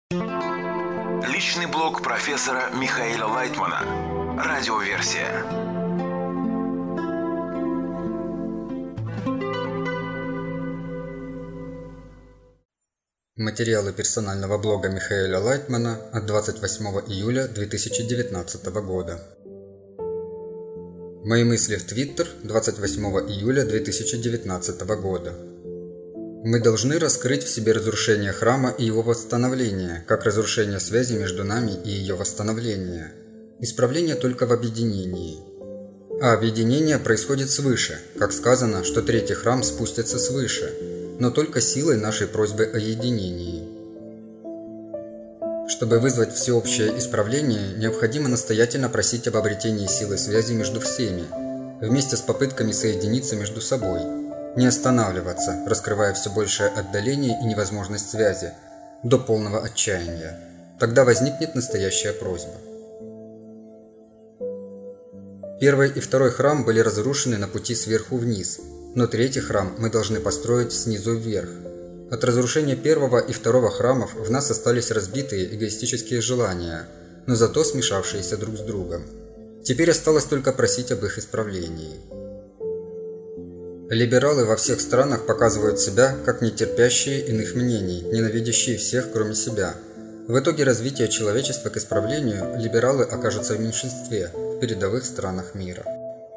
Личный блог профессора Михаила Лайтмана. Радиоверсия. Материалы персонального блога Михаила Лайтмана от 28 июля 2019 года. Мои мысли в Твиттер 28 июля 2019 года. Мы должны раскрыть в себе разрушение храма и его восстановление, как разрушение связи между нами и ее восстановление. Исправление только в объединении. А объединение происходит свыше, как сказано, что третий храм спустится свыше, но только силой нашей просьбы о единении. Чтобы вызвать всеобщее исправление, необходимо настоятельно просить об обретении силы связи между всеми, вместе с попытками соединиться между собой. Не останавливаться, раскрывая все большее отдаление и невозможность связи, до полного отчаяния. Тогда возникнет настоящая просьба. Первый и второй храм были разрушены на пути сверху вниз, но третий храм мы должны построить снизу вверх. От разрушения первого и второго храмов в нас остались разбитые эгоистические желания, но зато смешавшиеся друг с другом. Теперь осталось только просить об их исправлении. Либералы во всех странах показывают себя как нетерпящие иных мнений, ненавидящие всех, кроме себя. В итоге развития человечества к исправлению либералы окажутся в меньшинстве в передовых странах мира.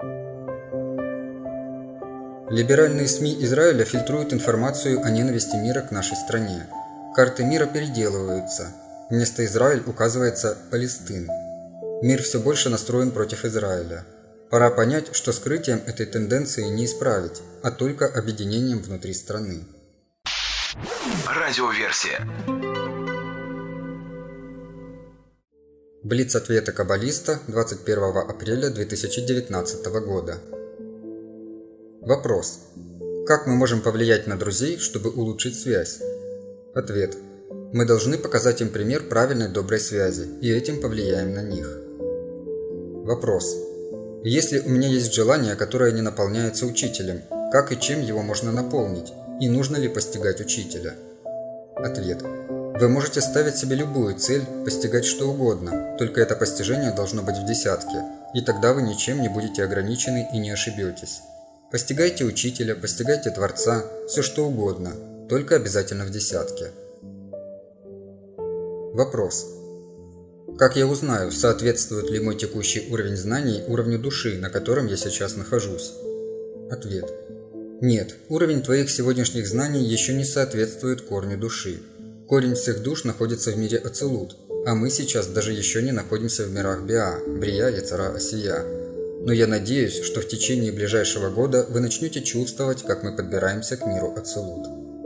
Либеральные СМИ Израиля фильтруют информацию о ненависти мира к нашей стране. Карты мира переделываются. Вместо Израиль указывается Палестин. Мир все больше настроен против Израиля. Пора понять, что скрытием этой тенденции не исправить, а только объединением внутри страны. Радиоверсия. Блиц-ответы каббалиста 21 апреля 2019 года. Вопрос. Как мы можем повлиять на друзей, чтобы улучшить связь? Ответ. Мы должны показать им пример правильной доброй связи, и этим повлияем на них. Вопрос. Если у меня есть желание, которое не наполняется учителем, как и чем его можно наполнить, и нужно ли постигать учителя? Ответ. Вы можете ставить себе любую цель, постигать что угодно, только это постижение должно быть в десятке, и тогда вы ничем не будете ограничены и не ошибетесь. Постигайте учителя, постигайте Творца, все что угодно, только обязательно в десятке. Вопрос. Как я узнаю, соответствует ли мой текущий уровень знаний уровню души, на котором я сейчас нахожусь? Ответ. Нет, уровень твоих сегодняшних знаний еще не соответствует корню души. Корень всех душ находится в мире Ацилут, а мы сейчас даже еще не находимся в мирах Биа, Брия, Яцара, Асия. Но я надеюсь, что в течение ближайшего года вы начнете чувствовать, как мы подбираемся к миру Ацилут.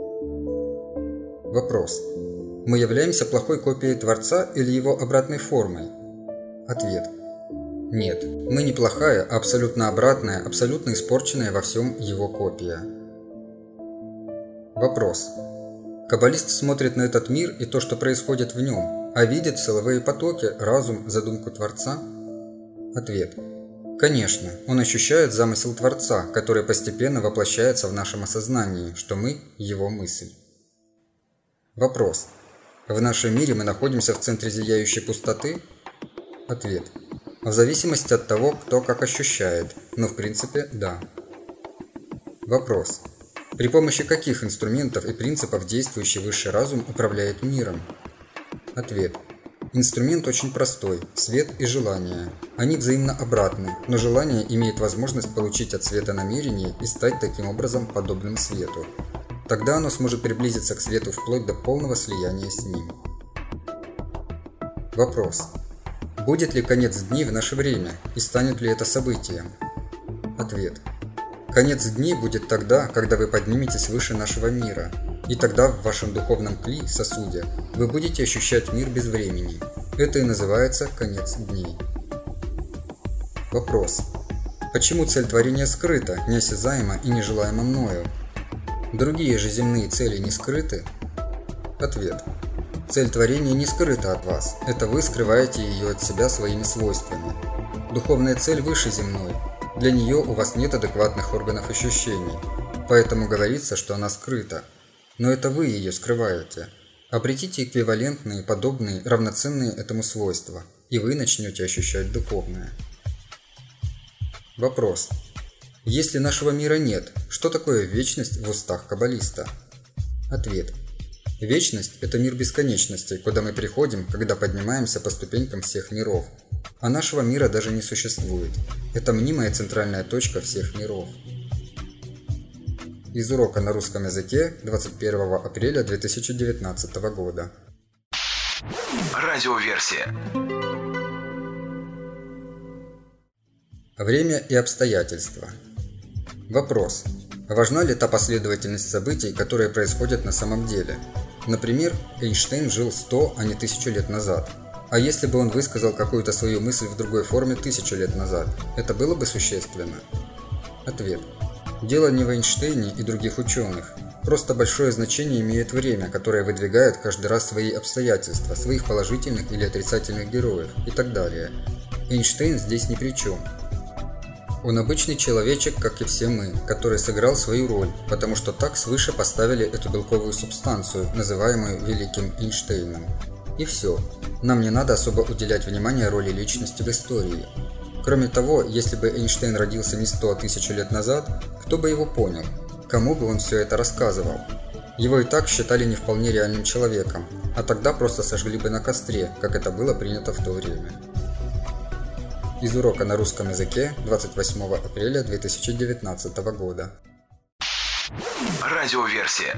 Вопрос. Мы являемся плохой копией Творца или его обратной формой? Ответ. Нет, мы не плохая, а абсолютно обратная, абсолютно испорченная во всем его копия. Вопрос. Каббалист смотрит на этот мир и то, что происходит в нем, а видит силовые потоки, разум, задумку Творца? Ответ. Конечно, он ощущает замысел Творца, который постепенно воплощается в нашем осознании, что мы – его мысль. Вопрос. В нашем мире мы находимся в центре зияющей пустоты? Ответ. В зависимости от того, кто как ощущает, но в принципе да. Вопрос. При помощи каких инструментов и принципов действующий высший разум управляет миром? Ответ. Инструмент очень простой – свет и желание. Они взаимно обратны, но желание имеет возможность получить от света намерение и стать таким образом подобным свету. Тогда оно сможет приблизиться к свету вплоть до полного слияния с ним. Вопрос. Будет ли конец дней в наше время и станет ли это событием? Ответ. Конец дней будет тогда, когда вы подниметесь выше нашего мира. И тогда в вашем духовном кли, сосуде, вы будете ощущать мир без времени. Это и называется конец дней. Вопрос. Почему цель творения скрыта, неосязаема и нежелаема мною? Другие же земные цели не скрыты? Ответ. Цель творения не скрыта от вас. Это вы скрываете ее от себя своими свойствами. Духовная цель выше земной. Для нее у вас нет адекватных органов ощущений. Поэтому говорится, что она скрыта. Но это вы ее скрываете. Обретите эквивалентные, подобные, равноценные этому свойства, и вы начнете ощущать духовное. Вопрос. Если нашего мира нет, что такое вечность в устах каббалиста? Ответ. Вечность – это мир бесконечности, куда мы приходим, когда поднимаемся по ступенькам всех миров. А нашего мира даже не существует. Это мнимая центральная точка всех миров. Из урока на русском языке 21 апреля 2019 года. Радиоверсия. Время и обстоятельства. Вопрос. Важна ли та последовательность событий, которые происходят на самом деле? Например, Эйнштейн жил 100, а не 1000 лет назад. А если бы он высказал какую-то свою мысль в другой форме 1000 лет назад, это было бы существенно? Ответ. Дело не в Эйнштейне и других ученых. Просто большое значение имеет время, которое выдвигает каждый раз свои обстоятельства, своих положительных или отрицательных героев и так далее. Эйнштейн здесь ни при чем. Он обычный человечек, как и все мы, который сыграл свою роль, потому что так свыше поставили эту белковую субстанцию, называемую Великим Эйнштейном. И все. Нам не надо особо уделять внимание роли личности в истории. Кроме того, если бы Эйнштейн родился не 100, а 1000 лет назад, кто бы его понял? Кому бы он все это рассказывал? Его и так считали не вполне реальным человеком, а тогда просто сожгли бы на костре, как это было принято в то время. Из урока на русском языке 28 апреля 2019 года. Радиоверсия.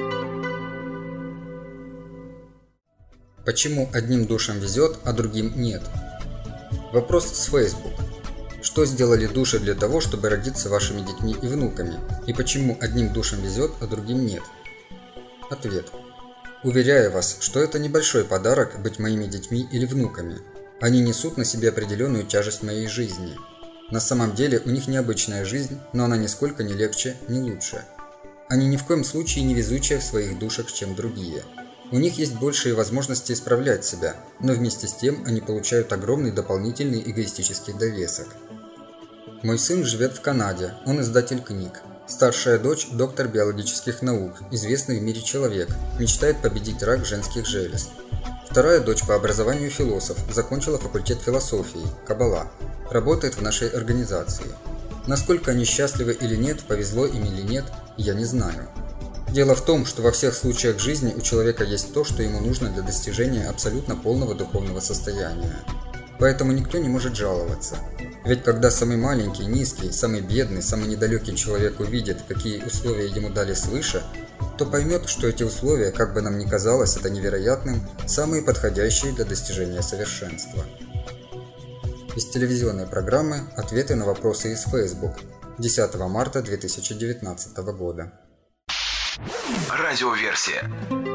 Почему одним душам везет, а другим нет? Вопрос с Facebook. Что сделали души для того, чтобы родиться вашими детьми и внуками? И почему одним душам везет, а другим нет? Ответ. Уверяю вас, что это небольшой подарок быть моими детьми или внуками. Они несут на себе определенную тяжесть моей жизни. На самом деле у них необычная жизнь, но она нисколько не легче, не лучше. Они ни в коем случае не везучие в своих душах, чем другие. У них есть большие возможности исправлять себя, но вместе с тем они получают огромный дополнительный эгоистический довесок. Мой сын живет в Канаде, он издатель книг. Старшая дочь – доктор биологических наук, известный в мире человек, мечтает победить рак женских желез. Вторая дочь по образованию философ, закончила факультет философии, Каббала, работает в нашей организации. Насколько они счастливы или нет, повезло им или нет, я не знаю. Дело в том, что во всех случаях жизни у человека есть то, что ему нужно для достижения абсолютно полного духовного состояния. Поэтому никто не может жаловаться. Ведь когда самый маленький, низкий, самый бедный, самый недалекий человек увидит, какие условия ему дали свыше, то поймет, что эти условия, как бы нам ни казалось это невероятным, самые подходящие для достижения совершенства. Из телевизионной программы «Ответы на вопросы из Facebook» 10 марта 2019 года. Радиоверсия.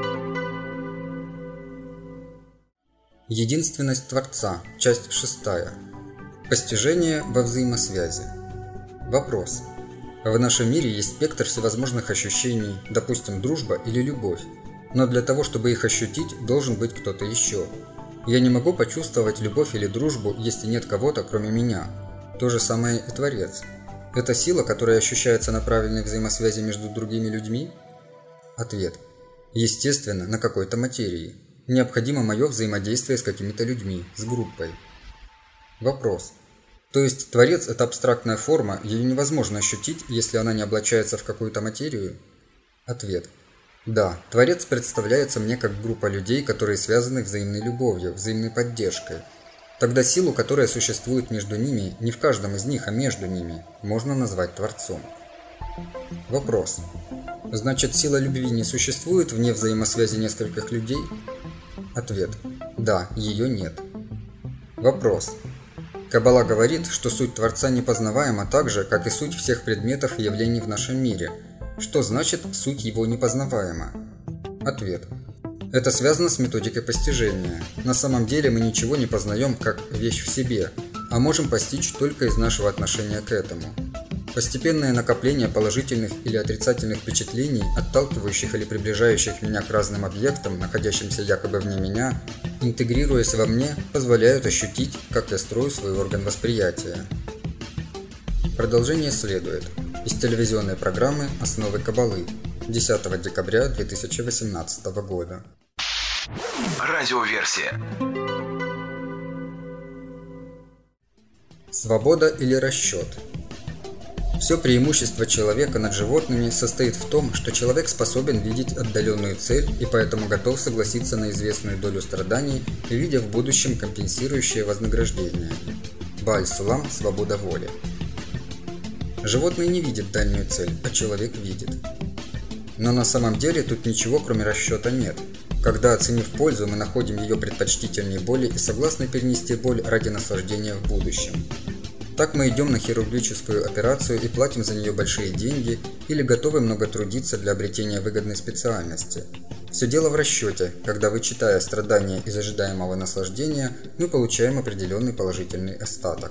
Единственность Творца. Часть 6. Постижение во взаимосвязи. Вопрос. В нашем мире есть спектр всевозможных ощущений, допустим, дружба или любовь. Но для того, чтобы их ощутить, должен быть кто-то еще. Я не могу почувствовать любовь или дружбу, если нет кого-то, кроме меня. То же самое и Творец. Это сила, которая ощущается на правильной взаимосвязи между другими людьми? Ответ. Естественно, на какой-то материи. Необходимо мое взаимодействие с какими-то людьми, с группой. Вопрос. То есть Творец – это абстрактная форма, ее невозможно ощутить, если она не облачается в какую-то материю? Ответ. Да, Творец представляется мне как группа людей, которые связаны взаимной любовью, взаимной поддержкой. Тогда силу, которая существует между ними, не в каждом из них, а между ними, можно назвать Творцом. Вопрос. Значит, сила любви не существует вне взаимосвязи нескольких людей? Ответ. Да, ее нет. Вопрос. Каббала говорит, что суть Творца непознаваема так же, как и суть всех предметов и явлений в нашем мире. Что значит суть его непознаваема? Ответ. Это связано с методикой постижения. На самом деле мы ничего не познаем как вещь в себе, а можем постичь только из нашего отношения к этому. Постепенное накопление положительных или отрицательных впечатлений, отталкивающих или приближающих меня к разным объектам, находящимся якобы вне меня, интегрируясь во мне, позволяют ощутить, как я строю свой орган восприятия. Продолжение следует. Из телевизионной программы «Основы Каббалы» 10 декабря 2018 года. Радиоверсия. Свобода или расчет? Все преимущество человека над животными состоит в том, что человек способен видеть отдаленную цель и поэтому готов согласиться на известную долю страданий, видя в будущем компенсирующее вознаграждение. Бааль-Сулам «Свобода воли». Животные не видят дальнюю цель, а человек видит. Но на самом деле тут ничего кроме расчета нет. Когда, оценив пользу, мы находим ее предпочтительнее боли и согласны перенести боль ради наслаждения в будущем. Так мы идем на хирургическую операцию и платим за нее большие деньги или готовы много трудиться для обретения выгодной специальности. Все дело в расчете, когда, вычитая страдания из ожидаемого наслаждения, мы получаем определенный положительный остаток.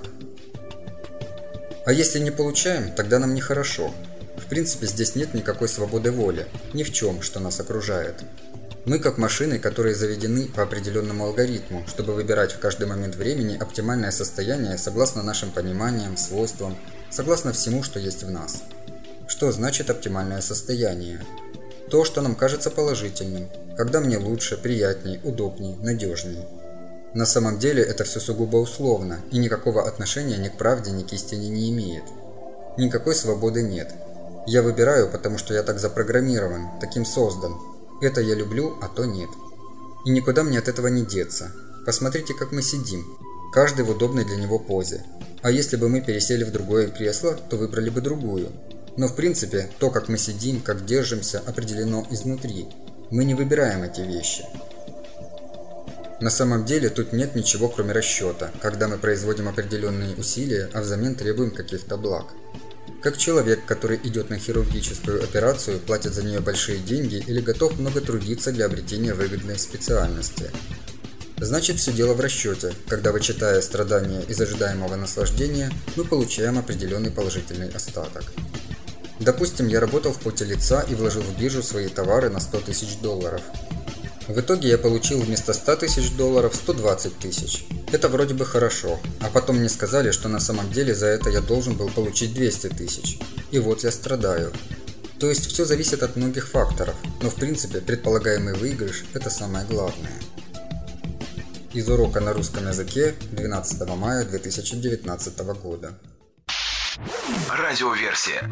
А если не получаем, тогда нам нехорошо. В принципе, здесь нет никакой свободы воли, ни в чем, что нас окружает. Мы как машины, которые заведены по определенному алгоритму, чтобы выбирать в каждый момент времени оптимальное состояние согласно нашим пониманиям, свойствам, согласно всему, что есть в нас. Что значит оптимальное состояние? То, что нам кажется положительным, когда мне лучше, приятней, удобней, надежней. На самом деле это все сугубо условно и никакого отношения ни к правде, ни к истине не имеет. Никакой свободы нет. Я выбираю, потому что я так запрограммирован, таким создан. Это я люблю, а то нет. И никуда мне от этого не деться. Посмотрите, как мы сидим. Каждый в удобной для него позе. А если бы мы пересели в другое кресло, то выбрали бы другую. Но в принципе, то, как мы сидим, как держимся, определено изнутри. Мы не выбираем эти вещи. На самом деле тут нет ничего, кроме расчета, когда мы производим определенные усилия, а взамен требуем каких-то благ. Как человек, который идет на хирургическую операцию, платит за нее большие деньги или готов много трудиться для обретения выгодной специальности. Значит, все дело в расчете, когда, вычитая страдания из ожидаемого наслаждения, мы получаем определенный положительный остаток. Допустим, я работал в поте лица и вложил в биржу свои товары на $100 000. В итоге я получил вместо $100 000 $120 000. Это вроде бы хорошо, а потом мне сказали, что на самом деле за это я должен был получить 200 000. И вот я страдаю. То есть все зависит от многих факторов, но в принципе предполагаемый выигрыш – это самое главное. Из урока на русском языке 12 мая 2019 года. Радиоверсия.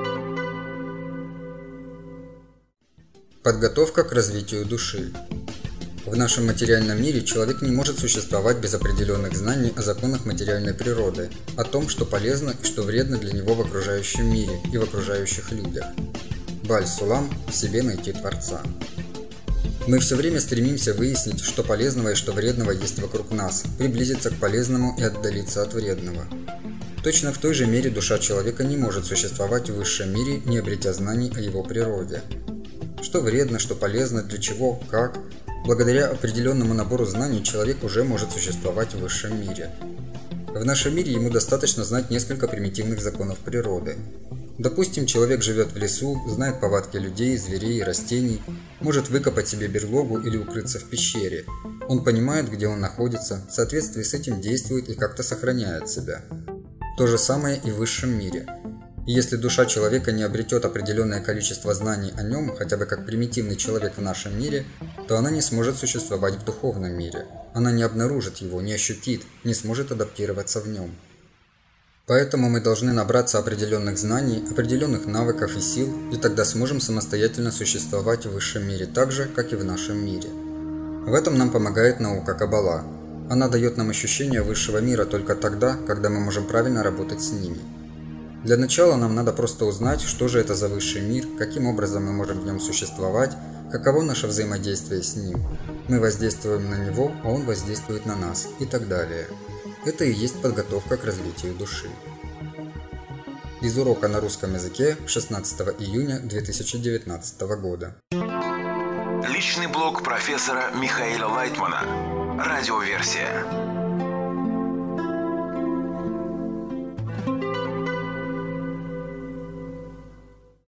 Подготовка к развитию души. В нашем материальном мире человек не может существовать без определенных знаний о законах материальной природы, о том, что полезно и что вредно для него в окружающем мире и в окружающих людях. Бааль-Сулам – в себе найти Творца. Мы все время стремимся выяснить, что полезного и что вредного есть вокруг нас, приблизиться к полезному и отдалиться от вредного. Точно в той же мере душа человека не может существовать в высшем мире, не обретя знаний о его природе. Что вредно, что полезно, для чего, как. Благодаря определенному набору знаний человек уже может существовать в высшем мире. В нашем мире ему достаточно знать несколько примитивных законов природы. Допустим, человек живет в лесу, знает повадки людей, зверей, растений, может выкопать себе берлогу или укрыться в пещере. Он понимает, где он находится, в соответствии с этим действует и как-то сохраняет себя. То же самое и в высшем мире. И если душа человека не обретет определенное количество знаний о нем, хотя бы как примитивный человек в нашем мире, то она не сможет существовать в духовном мире. Она не обнаружит его, не ощутит, не сможет адаптироваться в нем. Поэтому мы должны набраться определенных знаний, определенных навыков и сил, и тогда сможем самостоятельно существовать в высшем мире так же, как и в нашем мире. В этом нам помогает наука Каббала. Она дает нам ощущение высшего мира только тогда, когда мы можем правильно работать с ними. Для начала нам надо просто узнать, что же это за высший мир, каким образом мы можем в нем существовать, каково наше взаимодействие с ним. Мы воздействуем на него, а он воздействует на нас и так далее. Это и есть подготовка к развитию души. Из урока на русском языке 16 июня 2019 года. Личный блог профессора Михаила Лайтмана. Радиоверсия.